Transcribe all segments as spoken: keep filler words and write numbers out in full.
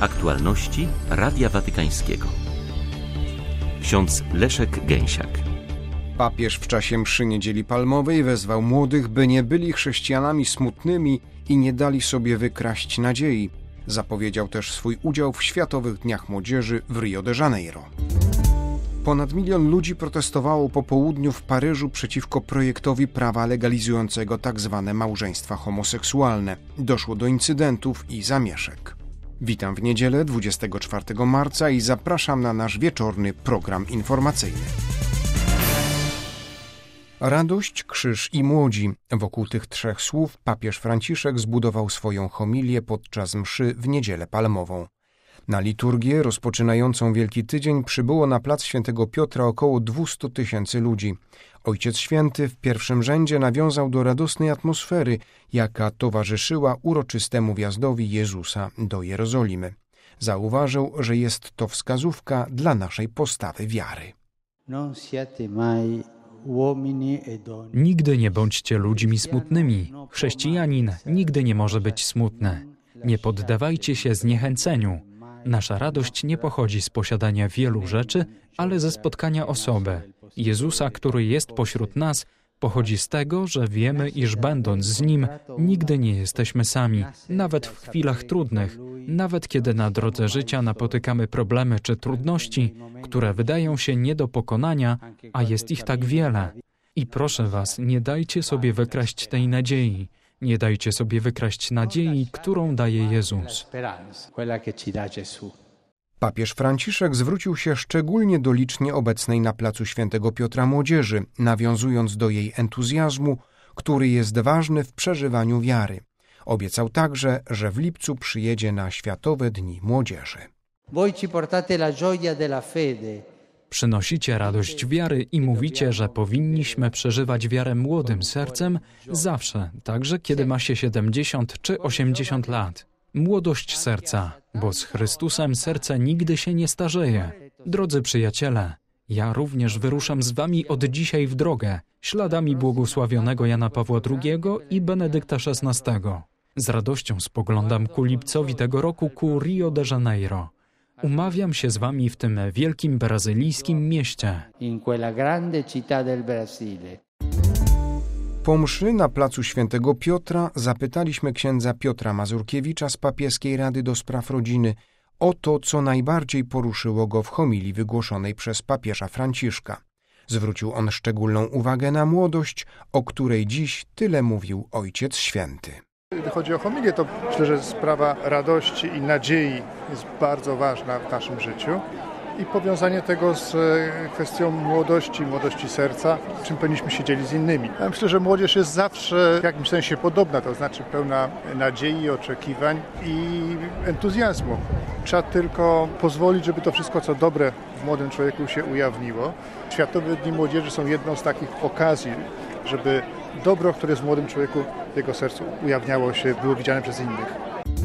Aktualności Radia Watykańskiego. Ksiądz Leszek Gęsiak. Papież w czasie mszy Niedzieli Palmowej wezwał młodych, by nie byli chrześcijanami smutnymi i nie dali sobie wykraść nadziei. Zapowiedział też swój udział w Światowych Dniach Młodzieży w Rio de Janeiro. Ponad milion ludzi protestowało po południu w Paryżu przeciwko projektowi prawa legalizującego tzw. małżeństwa homoseksualne. Doszło do incydentów i zamieszek. Witam w niedzielę dwudziestego czwartego marca i zapraszam na nasz wieczorny program informacyjny. Radość, krzyż i młodzi. Wokół tych trzech słów papież Franciszek zbudował swoją homilię podczas mszy w Niedzielę Palmową. Na liturgię rozpoczynającą Wielki Tydzień przybyło na plac Świętego Piotra około dwieście tysięcy ludzi. Ojciec Święty w pierwszym rzędzie nawiązał do radosnej atmosfery, jaka towarzyszyła uroczystemu wjazdowi Jezusa do Jerozolimy. Zauważył, że jest to wskazówka dla naszej postawy wiary. Nigdy nie bądźcie ludźmi smutnymi. Chrześcijanin nigdy nie może być smutny. Nie poddawajcie się zniechęceniu. Nasza radość nie pochodzi z posiadania wielu rzeczy, ale ze spotkania osoby. Jezusa, który jest pośród nas, pochodzi z tego, że wiemy, iż będąc z Nim, nigdy nie jesteśmy sami, nawet w chwilach trudnych, nawet kiedy na drodze życia napotykamy problemy czy trudności, które wydają się nie do pokonania, a jest ich tak wiele. I proszę Was, nie dajcie sobie wykraść tej nadziei. Nie dajcie sobie wykraść nadziei, którą daje Jezus. Papież Franciszek zwrócił się szczególnie do licznie obecnej na placu Świętego Piotra młodzieży, nawiązując do jej entuzjazmu, który jest ważny w przeżywaniu wiary. Obiecał także, że w lipcu przyjedzie na Światowe Dni Młodzieży. Przynosicie radość wiary i mówicie, że powinniśmy przeżywać wiarę młodym sercem zawsze, także kiedy ma się siedemdziesiąt czy osiemdziesiąt lat. Młodość serca, bo z Chrystusem serce nigdy się nie starzeje. Drodzy przyjaciele, ja również wyruszam z wami od dzisiaj w drogę, śladami błogosławionego Jana Pawła drugiego i Benedykta szesnastego. Z radością spoglądam ku lipcowi tego roku, ku Rio de Janeiro. Umawiam się z wami w tym wielkim brazylijskim mieście. Po mszy na placu Świętego Piotra zapytaliśmy księdza Piotra Mazurkiewicza z Papieskiej Rady do Spraw Rodziny o to, co najbardziej poruszyło go w homilii wygłoszonej przez papieża Franciszka. Zwrócił on szczególną uwagę na młodość, o której dziś tyle mówił Ojciec Święty. Gdy chodzi o homilię, to myślę, że sprawa radości i nadziei jest bardzo ważna w naszym życiu i powiązanie tego z kwestią młodości, młodości serca, czym powinniśmy się dzielić z innymi. Ja myślę, że młodzież jest zawsze w jakimś sensie podobna, to znaczy pełna nadziei, oczekiwań i entuzjazmu. Trzeba tylko pozwolić, żeby to wszystko, co dobre w młodym człowieku się ujawniło. Światowe Dni Młodzieży są jedną z takich okazji, żeby dobro, które jest w młodym człowieku, w jego sercu ujawniało się, było widziane przez innych.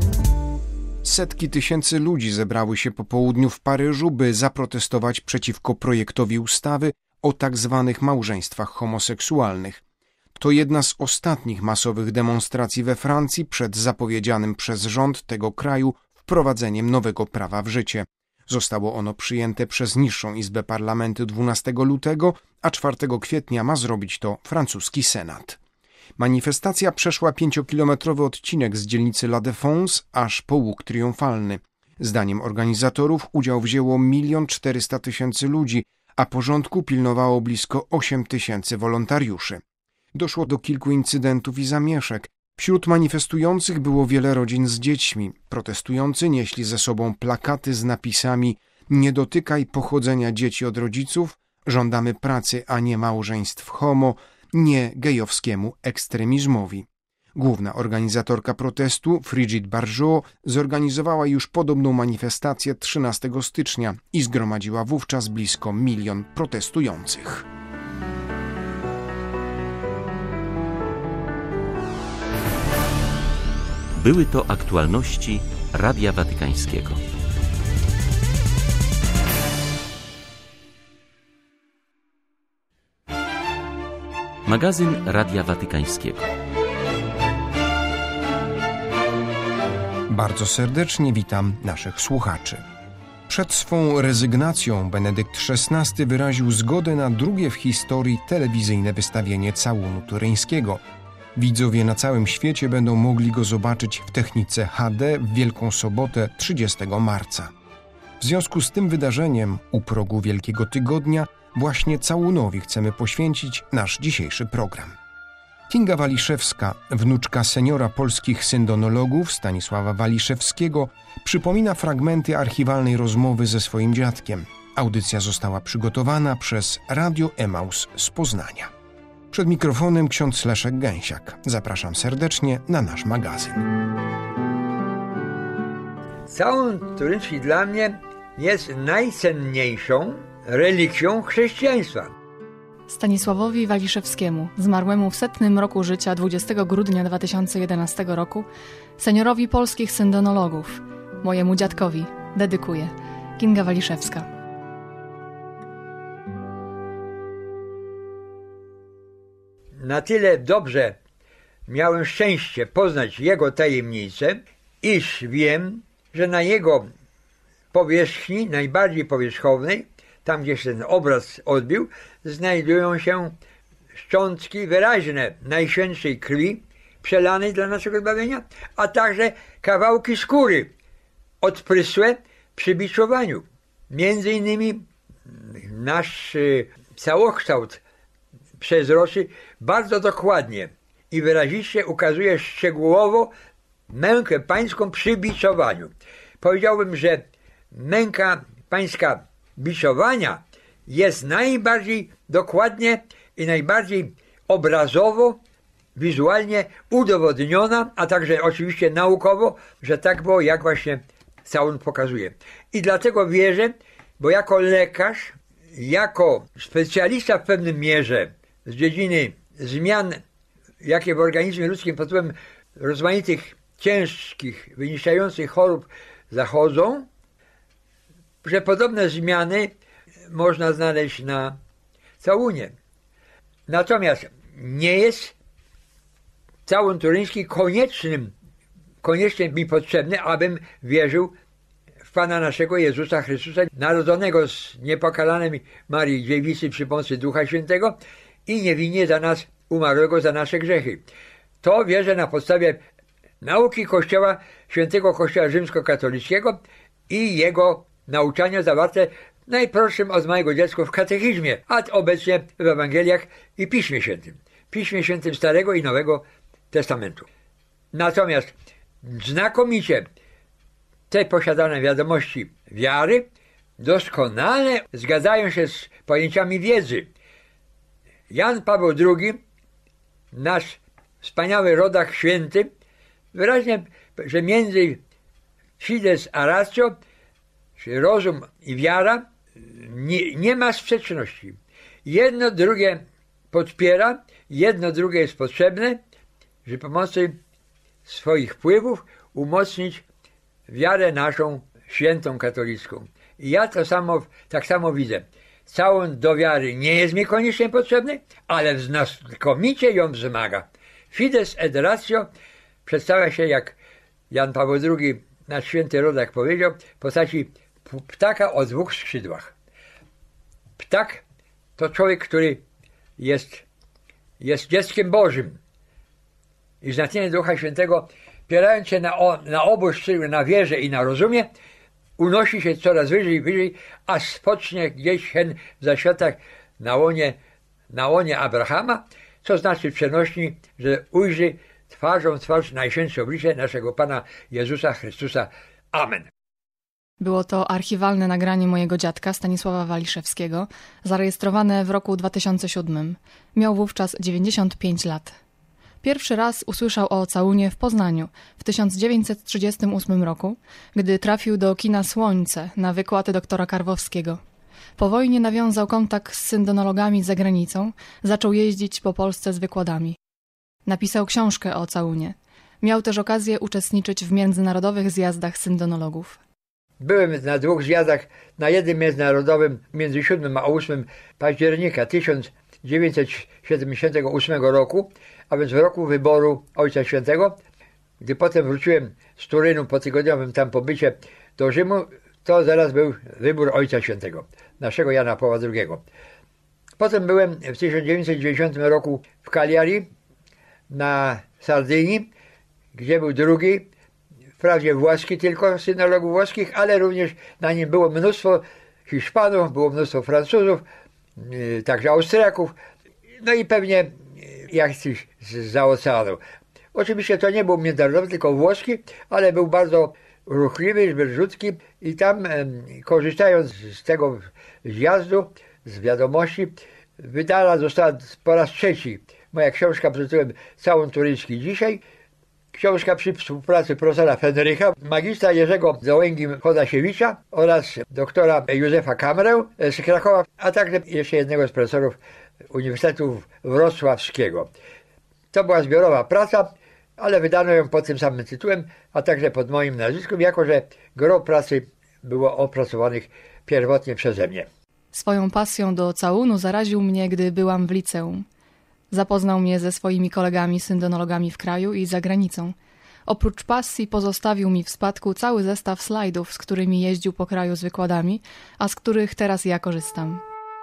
Setki tysięcy ludzi zebrały się po południu w Paryżu, by zaprotestować przeciwko projektowi ustawy o tak zwanych małżeństwach homoseksualnych. To jedna z ostatnich masowych demonstracji we Francji przed zapowiedzianym przez rząd tego kraju wprowadzeniem nowego prawa w życie. Zostało ono przyjęte przez niższą izbę parlamentu dwunastego lutego, a czwartego kwietnia ma zrobić to francuski senat. Manifestacja przeszła pięciokilometrowy odcinek z dzielnicy La Défense aż po Łuk Triumfalny. Zdaniem organizatorów udział wzięło milion czterysta tysięcy ludzi, a porządku pilnowało blisko osiem tysięcy wolontariuszy. Doszło do kilku incydentów i zamieszek. Wśród manifestujących było wiele rodzin z dziećmi. Protestujący nieśli ze sobą plakaty z napisami „Nie dotykaj pochodzenia dzieci od rodziców”, „Żądamy pracy, a nie małżeństw homo”, „Nie gejowskiemu ekstremizmowi”. Główna organizatorka protestu, Brigitte Bardot, zorganizowała już podobną manifestację trzynastego stycznia i zgromadziła wówczas blisko milion protestujących. Były to aktualności Radia Watykańskiego. Magazyn Radia Watykańskiego. Bardzo serdecznie witam naszych słuchaczy. Przed swą rezygnacją Benedykt szesnasty wyraził zgodę na drugie w historii telewizyjne wystawienie całunu turyńskiego. Widzowie na całym świecie będą mogli go zobaczyć w technice H D w Wielką Sobotę trzydziestego marca. W związku z tym wydarzeniem u progu Wielkiego Tygodnia właśnie całunowi chcemy poświęcić nasz dzisiejszy program. Kinga Waliszewska, wnuczka seniora polskich syndonologów Stanisława Waliszewskiego, przypomina fragmenty archiwalnej rozmowy ze swoim dziadkiem. Audycja została przygotowana przez Radio Emaus z Poznania. Przed mikrofonem ksiądz Leszek Gęsiak. Zapraszam serdecznie na nasz magazyn. Całun turyński dla mnie jest najcenniejszą relikwią chrześcijaństwa. Stanisławowi Waliszewskiemu, zmarłemu w setnym roku życia dwudziestego grudnia dwa tysiące jedenastego roku, seniorowi polskich syndonologów, mojemu dziadkowi, dedykuję. Kinga Waliszewska. Na tyle dobrze miałem szczęście poznać jego tajemnicę, iż wiem, że na jego powierzchni, najbardziej powierzchownej, tam gdzie się ten obraz odbił, znajdują się szczątki wyraźne Najświętszej Krwi przelanej dla naszego zbawienia, a także kawałki skóry odprysłe przy biczowaniu. Między innymi nasz y, całokształt przezroczy bardzo dokładnie i wyraziście ukazuje szczegółowo mękę pańską przy biczowaniu. Powiedziałbym, że męka pańska biczowania jest najbardziej dokładnie i najbardziej obrazowo, wizualnie udowodniona, a także oczywiście naukowo, że tak było, jak właśnie całun pokazuje. I dlatego wierzę, bo jako lekarz, jako specjalista w pewnym mierze z dziedziny zmian, jakie w organizmie ludzkim pod wpływem rozmaitych ciężkich, wyniszczających chorób zachodzą, że podobne zmiany można znaleźć na całunie. Natomiast nie jest całun turyński koniecznym, koniecznie mi potrzebny, abym wierzył w Pana naszego Jezusa Chrystusa, narodzonego z niepokalanej Marii Dziewicy przy pomocy Ducha Świętego i niewinnie za nas umarłego za nasze grzechy. To wierzę na podstawie nauki Kościoła, Świętego Kościoła Rzymskokatolickiego i jego nauczania zawarte w najprostszym od małego dziecka w katechizmie, a obecnie w Ewangeliach i Piśmie Świętym. Piśmie Świętym Starego i Nowego Testamentu. Natomiast znakomicie te posiadane wiadomości wiary doskonale zgadzają się z pojęciami wiedzy. Jan Paweł drugi, nasz wspaniały rodak święty, wyraźnie, że między fides a ratio, czyli rozum i wiara, nie, nie ma sprzeczności. Jedno drugie podpiera, jedno drugie jest potrzebne, żeby pomocy swoich wpływów umocnić wiarę naszą świętą katolicką. I ja to samo, tak samo widzę. Całun do wiary nie jest mi koniecznie potrzebny, ale znakomicie ją wzmaga. Fides et ratio przedstawia się, jak Jan Paweł drugi, nasz święty rodak powiedział, w postaci ptaka o dwóch skrzydłach. Ptak to człowiek, który jest, jest dzieckiem Bożym. I z natchnienia Ducha Świętego, opierając się na, o, na obu skrzydłach, na wierze i na rozumie, unosi się coraz wyżej i wyżej, aż spocznie gdzieś hen w zaświatach na łonie, na łonie Abrahama, co znaczy w przenośni, że ujrzy twarzą w twarz najświętsze oblicze naszego Pana Jezusa Chrystusa. Amen. Było to archiwalne nagranie mojego dziadka Stanisława Waliszewskiego, zarejestrowane w roku dwa tysiące siódmym. Miał wówczas dziewięćdziesiąt pięć lat. Pierwszy raz usłyszał o całunie w Poznaniu w tysiąc dziewięćset trzydziestym ósmym roku, gdy trafił do kina Słońce na wykład doktora Karwowskiego. Po wojnie nawiązał kontakt z syndonologami za granicą, zaczął jeździć po Polsce z wykładami. Napisał książkę o całunie. Miał też okazję uczestniczyć w międzynarodowych zjazdach syndonologów. Byłem na dwóch zjazdach, na jednym międzynarodowym między siódmym a ósmym października tysiąc dziewięćset siedemdziesiątego ósmego roku, a więc w roku wyboru Ojca Świętego, Gdy potem wróciłem z Turynu po tygodniowym tam pobycie do Rzymu, to zaraz był wybór Ojca Świętego, naszego Jana Pawła drugiego. Potem byłem w tysiąc dziewięćset dziewięćdziesiątym roku w Cagliari na Sardynii, gdzie był drugi, wprawdzie włoski tylko, synologów włoskich, ale również na nim było mnóstwo Hiszpanów, było mnóstwo Francuzów, yy, także Austriaków, no i pewnie jakiś zza oceanu. Oczywiście to nie był międzynarodowy, tylko włoski, ale był bardzo ruchliwy, zbyrżutki i tam e, korzystając z tego zjazdu, z wiadomości, wydana została po raz trzeci moja książka pod tytułem Całun turyński dzisiaj. Książka przy współpracy profesora Fenrycha, magistra Jerzego Załęgi-Chodasiewicza oraz doktora Józefa Kamrę z Krakowa, a także jeszcze jednego z profesorów Uniwersytetu Wrocławskiego. To była zbiorowa praca, ale wydano ją pod tym samym tytułem, a także pod moim nazwiskiem, jako że gro pracy było opracowanych pierwotnie przeze mnie. Swoją pasją do całunu zaraził mnie, gdy byłam w liceum. Zapoznał mnie ze swoimi kolegami syndonologami w kraju i za granicą. Oprócz pasji pozostawił mi w spadku cały zestaw slajdów, z którymi jeździł po kraju z wykładami, a z których teraz ja korzystam.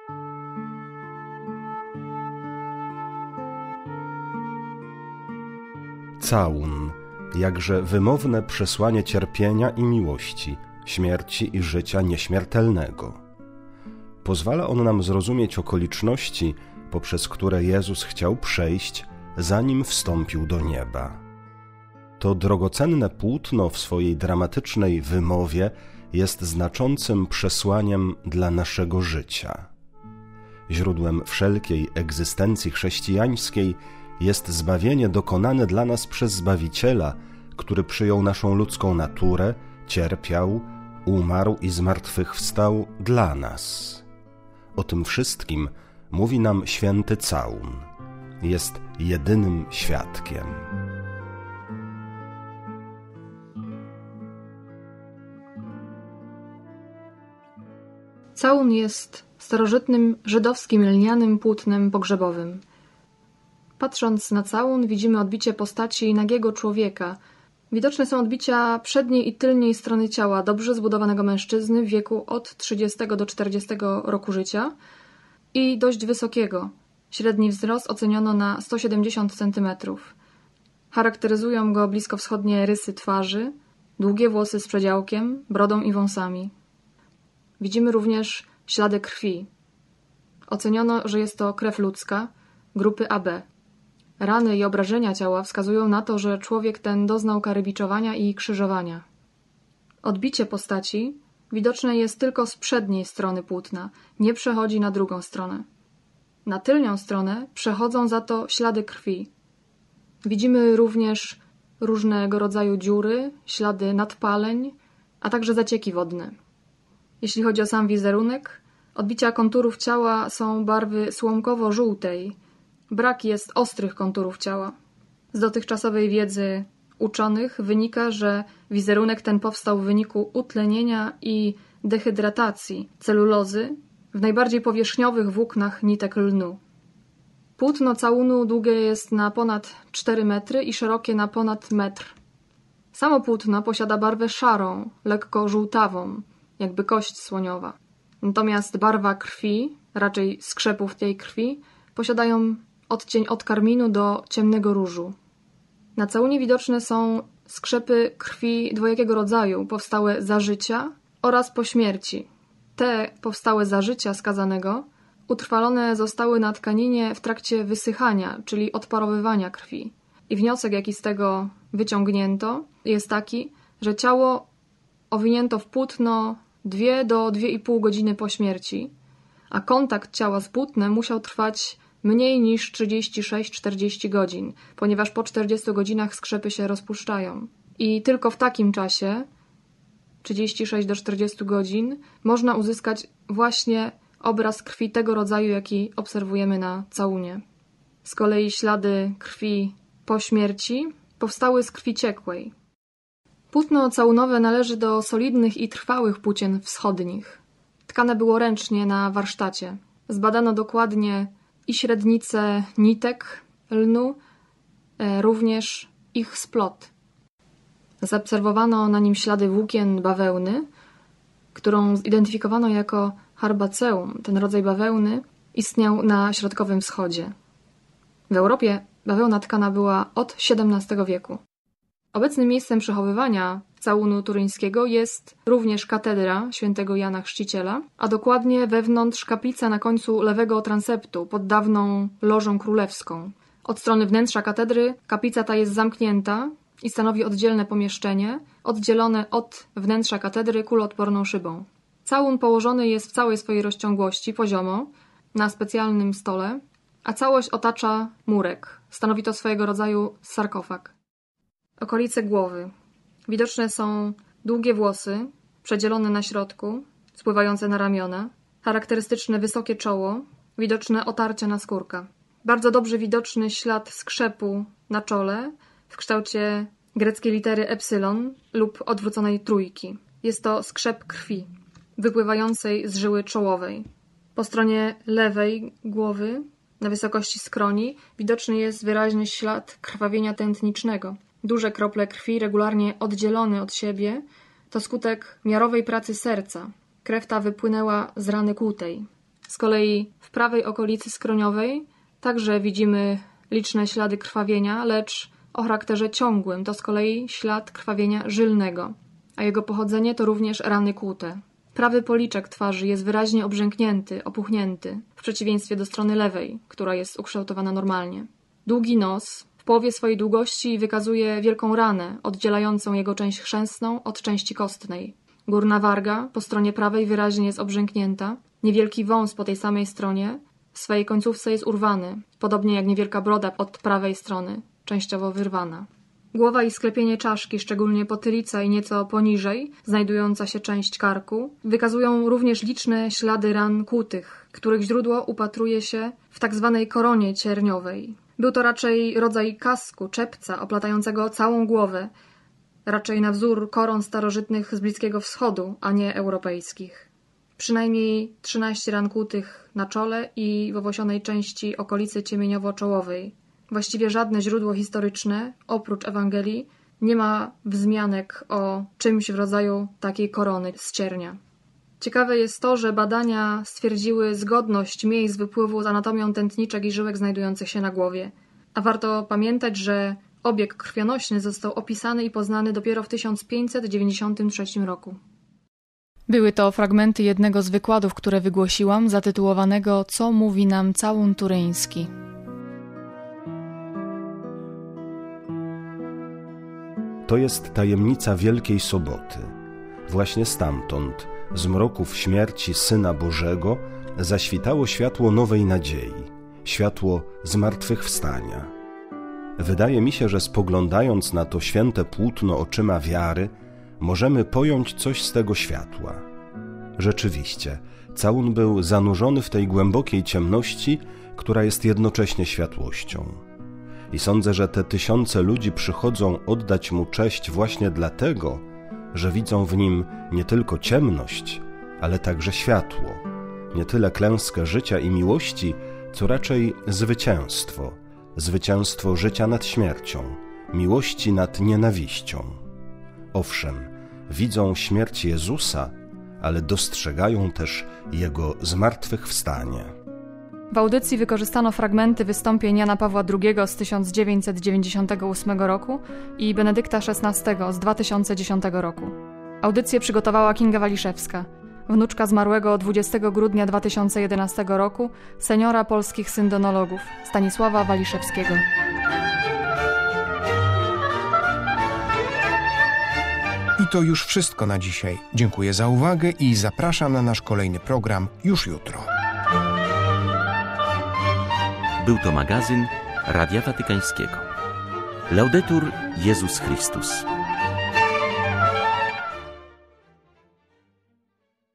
Całun, jakże wymowne przesłanie cierpienia i miłości, śmierci i życia nieśmiertelnego. Pozwala on nam zrozumieć okoliczności, poprzez które Jezus chciał przejść, zanim wstąpił do nieba. To drogocenne płótno w swojej dramatycznej wymowie jest znaczącym przesłaniem dla naszego życia. Źródłem wszelkiej egzystencji chrześcijańskiej jest zbawienie dokonane dla nas przez Zbawiciela, który przyjął naszą ludzką naturę, cierpiał, umarł i zmartwychwstał dla nas. O tym wszystkim mówi nam święty Całun. Jest jedynym świadkiem. Całun jest starożytnym żydowskim lnianym płótnem pogrzebowym. Patrząc na całun, widzimy odbicie postaci nagiego człowieka. Widoczne są odbicia przedniej i tylniej strony ciała dobrze zbudowanego mężczyzny w wieku od trzydziestego do czterdziestego roku życia i dość wysokiego. Średni wzrost oceniono na sto siedemdziesiąt centymetrów. Charakteryzują go bliskowschodnie rysy twarzy, długie włosy z przedziałkiem, brodą i wąsami. Widzimy również ślady krwi. Oceniono, że jest to krew ludzka, grupy A B. Rany i obrażenia ciała wskazują na to, że człowiek ten doznał kary biczowania i krzyżowania. Odbicie postaci widoczne jest tylko z przedniej strony płótna, nie przechodzi na drugą stronę. Na tylnią stronę przechodzą za to ślady krwi. Widzimy również różnego rodzaju dziury, ślady nadpaleń, a także zacieki wodne. Jeśli chodzi o sam wizerunek, odbicia konturów ciała są barwy słomkowo-żółtej. Brak jest ostrych konturów ciała. Z dotychczasowej wiedzy uczonych wynika, że wizerunek ten powstał w wyniku utlenienia i dehydratacji celulozy w najbardziej powierzchniowych włóknach nitek lnu. Płótno całunu długie jest na ponad cztery metry i szerokie na ponad metr. Samo płótno posiada barwę szarą, lekko żółtawą, jakby kość słoniowa. Natomiast barwa krwi, raczej skrzepów tej krwi, posiadają odcień od karminu do ciemnego różu. Na całunie widoczne są skrzepy krwi dwojakiego rodzaju, powstałe za życia oraz po śmierci. Te powstałe za życia skazanego utrwalone zostały na tkaninie w trakcie wysychania, czyli odparowywania krwi. I wniosek, jaki z tego wyciągnięto, jest taki, że ciało owinięto w płótno dwie do dwie i pół godziny po śmierci, a kontakt ciała z płótnem musiał trwać mniej niż trzydzieści sześć do czterdziestu godzin, ponieważ po czterdziestu godzinach skrzepy się rozpuszczają. I tylko w takim czasie, trzydzieści sześć do czterdziestu godzin, można uzyskać właśnie obraz krwi tego rodzaju, jaki obserwujemy na całunie. Z kolei ślady krwi po śmierci powstały z krwi ciekłej. Płótno całunowe należy do solidnych i trwałych płócien wschodnich. Tkane było ręcznie na warsztacie. Zbadano dokładnie i średnice nitek lnu, również ich splot. Zaobserwowano na nim ślady włókien bawełny, którą zidentyfikowano jako Harbaceum. Ten rodzaj bawełny istniał na Środkowym Wschodzie. W Europie bawełna tkana była od siedemnastego wieku. Obecnym miejscem przechowywania całunu turyńskiego jest również katedra świętego Jana Chrzciciela, a dokładnie wewnątrz kaplica na końcu lewego transeptu pod dawną lożą królewską. Od strony wnętrza katedry kaplica ta jest zamknięta i stanowi oddzielne pomieszczenie, oddzielone od wnętrza katedry kuloodporną szybą. Całun położony jest w całej swojej rozciągłości, poziomo, na specjalnym stole, a całość otacza murek. Stanowi to swojego rodzaju sarkofag. Okolice głowy. Widoczne są długie włosy, przedzielone na środku, spływające na ramiona, charakterystyczne wysokie czoło, widoczne otarcia na skórka. Bardzo dobrze widoczny ślad skrzepu na czole w kształcie greckiej litery epsilon lub odwróconej trójki. Jest to skrzep krwi, wypływającej z żyły czołowej. Po stronie lewej głowy, na wysokości skroni, widoczny jest wyraźny ślad krwawienia tętnicznego. Duże krople krwi, regularnie oddzielone od siebie, to skutek miarowej pracy serca. Krew ta wypłynęła z rany kłutej. Z kolei w prawej okolicy skroniowej także widzimy liczne ślady krwawienia, lecz o charakterze ciągłym. To z kolei ślad krwawienia żylnego, a jego pochodzenie to również rany kłute. Prawy policzek twarzy jest wyraźnie obrzęknięty, opuchnięty, w przeciwieństwie do strony lewej, która jest ukształtowana normalnie. Długi nos w połowie swojej długości wykazuje wielką ranę, oddzielającą jego część chrzęsną od części kostnej. Górna warga po stronie prawej wyraźnie jest obrzęknięta. Niewielki wąs po tej samej stronie w swojej końcówce jest urwany, podobnie jak niewielka broda od prawej strony, częściowo wyrwana. Głowa i sklepienie czaszki, szczególnie potylica i nieco poniżej, znajdująca się część karku, wykazują również liczne ślady ran kłutych, których źródło upatruje się w tak zwanej koronie cierniowej. Był to raczej rodzaj kasku, czepca oplatającego całą głowę, raczej na wzór koron starożytnych z Bliskiego Wschodu, a nie europejskich. Przynajmniej trzynaście ran kłutych na czole i w owosionej części okolicy ciemieniowo-czołowej. Właściwie żadne źródło historyczne, oprócz Ewangelii, nie ma wzmianek o czymś w rodzaju takiej korony z ciernia. Ciekawe jest to, że badania stwierdziły zgodność miejsc wypływu z anatomią tętniczek i żyłek znajdujących się na głowie. A warto pamiętać, że obieg krwionośny został opisany i poznany dopiero w tysiąc pięćset dziewięćdziesiątym trzecim roku. Były to fragmenty jednego z wykładów, które wygłosiłam, zatytułowanego „Co mówi nam całun turyński”. To jest tajemnica Wielkiej Soboty. Właśnie stamtąd, z mroków śmierci Syna Bożego, zaświtało światło nowej nadziei, światło zmartwychwstania. Wydaje mi się, że spoglądając na to święte płótno oczyma wiary, możemy pojąć coś z tego światła. Rzeczywiście, całun był zanurzony w tej głębokiej ciemności, która jest jednocześnie światłością. I sądzę, że te tysiące ludzi przychodzą oddać mu cześć właśnie dlatego, że widzą w nim nie tylko ciemność, ale także światło, nie tyle klęskę życia i miłości, co raczej zwycięstwo, zwycięstwo życia nad śmiercią, miłości nad nienawiścią. Owszem, widzą śmierć Jezusa, ale dostrzegają też Jego zmartwychwstanie. W audycji wykorzystano fragmenty wystąpień Jana Pawła drugiego z tysiąc dziewięćset dziewięćdziesiątego ósmego roku i Benedykta szesnastego z dwa tysiące dziesiątego roku. Audycję przygotowała Kinga Waliszewska, wnuczka zmarłego dwudziestego grudnia dwa tysiące jedenastego roku seniora polskich syndonologów Stanisława Waliszewskiego. I to już wszystko na dzisiaj. Dziękuję za uwagę i zapraszam na nasz kolejny program już jutro. Był to magazyn Radia Watykańskiego. Laudetur Jezus Chrystus.